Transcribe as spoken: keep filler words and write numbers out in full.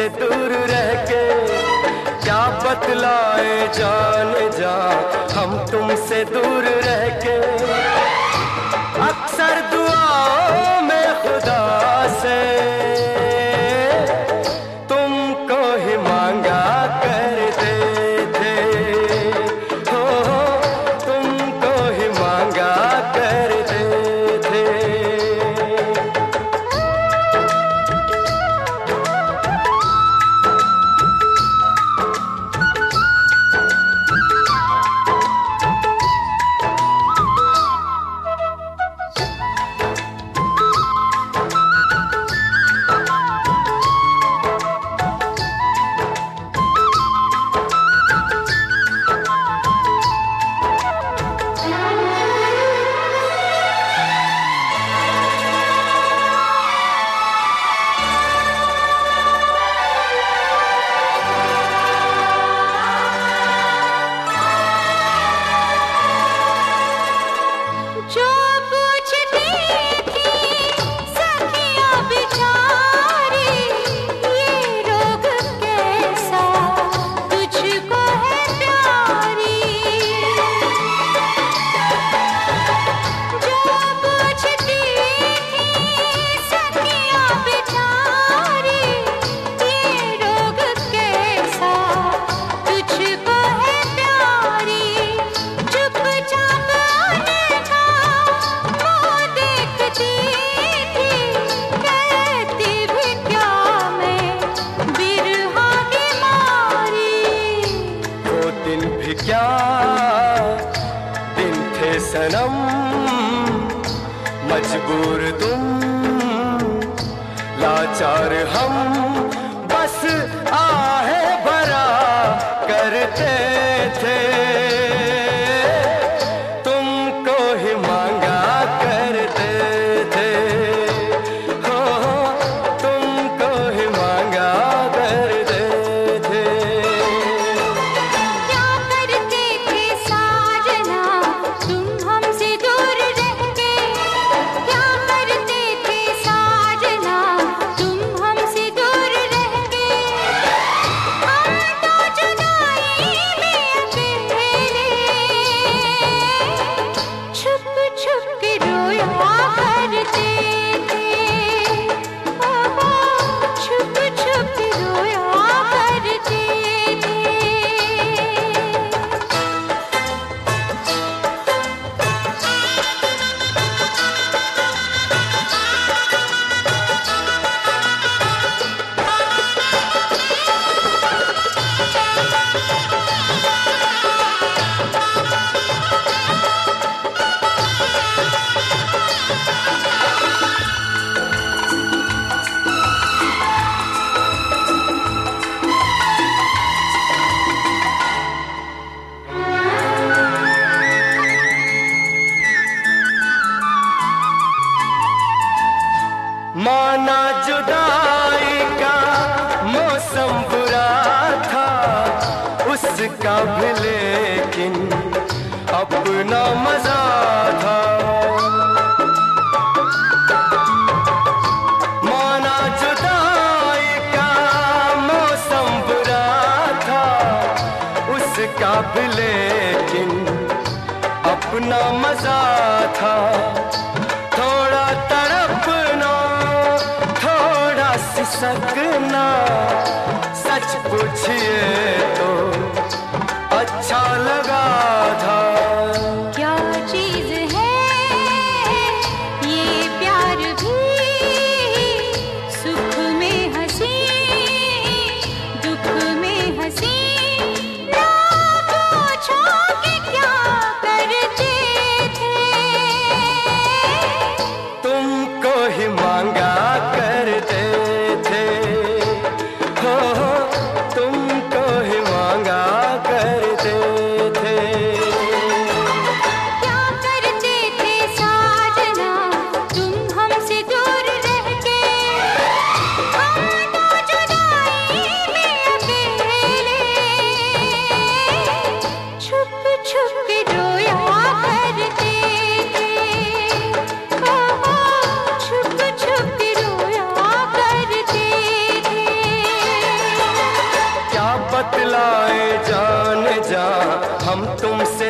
तुमसे दूर रह के क्या बतलाए जान जा, हम तुमसे दूर रह के। अक्सर दुआओं में खुदा से तुमको ही मांगा करते थे, हो तुमको ही मांगा करते थे। क्या दिन थे सनम, मजबूर तुम लाचार हम, बस आहे भरा करते थे, तुमको ही मांगा करते थे, हो तुमको ही मांगा करते थे। माना जुदाई का मौसम बुरा था उसका भी, लेकिन अपना मजा था। माना जुदाई का मौसम बुरा था उसका भी, लेकिन अपना मजा था। थोड़ा तड़पना सकना, सच पूछिए तो अच्छा लगा था। क्या चीज है ये प्यार भी, सुख में हंसी दुख में हंसी, ना पूछो कि क्या करते थे, तुमको ही मांगा करते थे, हो तुमको ही मांगा करते थे। क्या करते थे साजना तुम हमसे दूर रह के, हम तो जुदाई में अकेले छुप छुप के रोया करते थे, हो छुप छुप के रोया करते थे। हम तुमसे